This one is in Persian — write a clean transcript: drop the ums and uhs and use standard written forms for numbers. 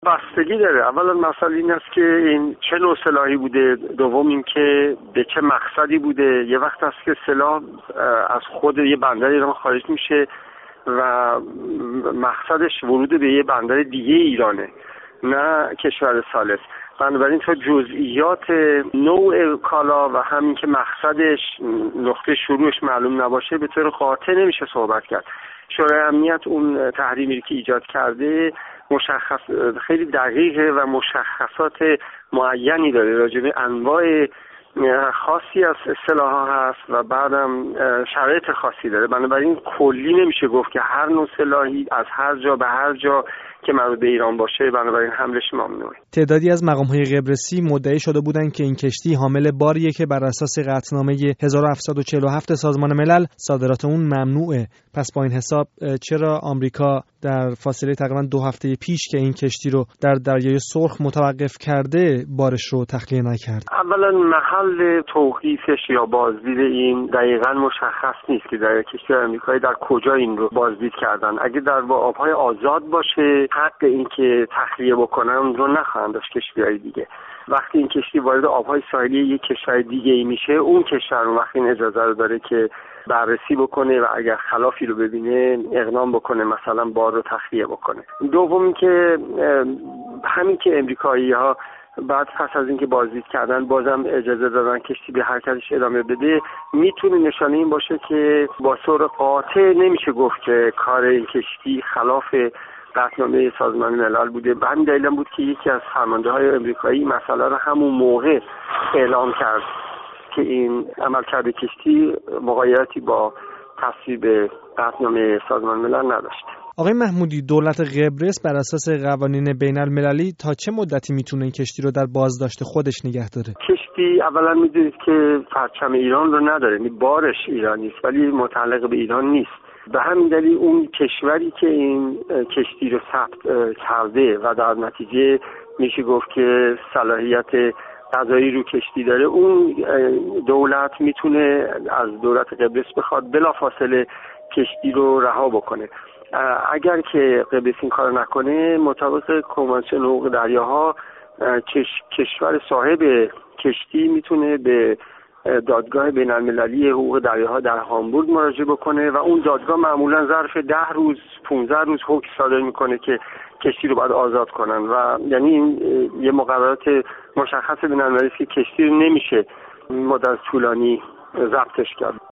بستگی داره. اولا مسئله این است که این چه نوع سلاحی بوده، دوم این که به چه مقصدی بوده. یه وقت است که سلاح از خود یه بندر ایران خارج میشه و مقصدش ورود به یه بندر دیگه ایرانه، نه کشور ثالث. بنابراین تا جزئیات نوع کالا و همین که مقصدش، نقطه شروعش معلوم نباشه به طور قاطع نمیشه صحبت کرد. شورای امنیت اون تحریمی که ایجاد کرده خیلی دقیقه و مشخصات معینی داره راجع به انواع خاصی از سلاح‌ها هست و بعدم شرایط خاصی داره. بنابراین کلی نمیشه گفت که هر نوع سلاحی از هر جا به هر جا که مربوط به ایران باشه بنابراین حملش ممنوعه. تعدادی از مقام‌های قبرسی مدعی شده بودند که این کشتی حامل باریه که بر اساس قطعنامه 1747 سازمان ملل صادرات اون ممنوعه. پس با این حساب چرا آمریکا در فاصله تقریبا 2 هفته پیش که این کشتی رو در دریای سرخ متوقف کرده بارش رو تخلیه نکرد؟ اولا محل توقیفش یا بازدید این دقیقاً مشخص نیست که در کشتی آمریکایی در کجا این رو بازدید کردن. اگه در آب‌های آزاد باشه حق این که تخلیه بکنن اون رو نخواهند داشت کشتی‌های دیگه. وقتی این کشتی وارد آب‌های ساحلی یک کشور دیگه‌ای میشه، اون کشور وقتی این اجازه رو داره که بررسی بکنه و اگر خلافی رو ببینه اقدام بکنه، مثلا بار رو تخلیه بکنه. دوم که همین که امریکایی‌ها بعد پس از اینکه بازدید کردن بازم اجازه دادن کشتی به حرکتش ادامه بده، میتونه نشانه این باشه که با صورت قاطع نمیشه گفت که کار این کشتی خلاف قطعنامه سازمان ملل بوده. به همین دلیل بود که یکی از فرمانده‌های آمریکایی مسئله رو همون موقع اعلام کرد که این عملکرد کشتی مغایرتی با تصویب قطعنامه سازمان ملل نداشت. آقای محمودی، دولت قبرس بر اساس قوانین بین المللی تا چه مدتی میتونه این کشتی رو در بازداشت خودش نگه داره؟ کشتی اولا میدونید که پرچم ایران رو نداره، بارش ایرانی است ولی متعلق به ایران نیست. به همین دلیل اون کشوری که این کشتی رو ثبت کرده و در نتیجه میشه گفت که صلاحیت قضایی رو کشتی داره، اون دولت میتونه از دولت قبرس بخواد بلافاصله کشتی رو رها بکنه. اگر که قبرس این کار نکنه، مطابق کنوانسیون حقوق دریاها کشور صاحب کشتی میتونه به دادگاه بین المللی حقوق دریاها در هامبورگ مراجعه بکنه و اون دادگاه معمولا ظرف 10 روز 15 روز حکم صادر میکنه که کشتی رو باید آزاد کنن و یعنی این یه مقررات مشخص بین المللی است که کشتی رو نمیشه مدت طولانی ضبطش کرد.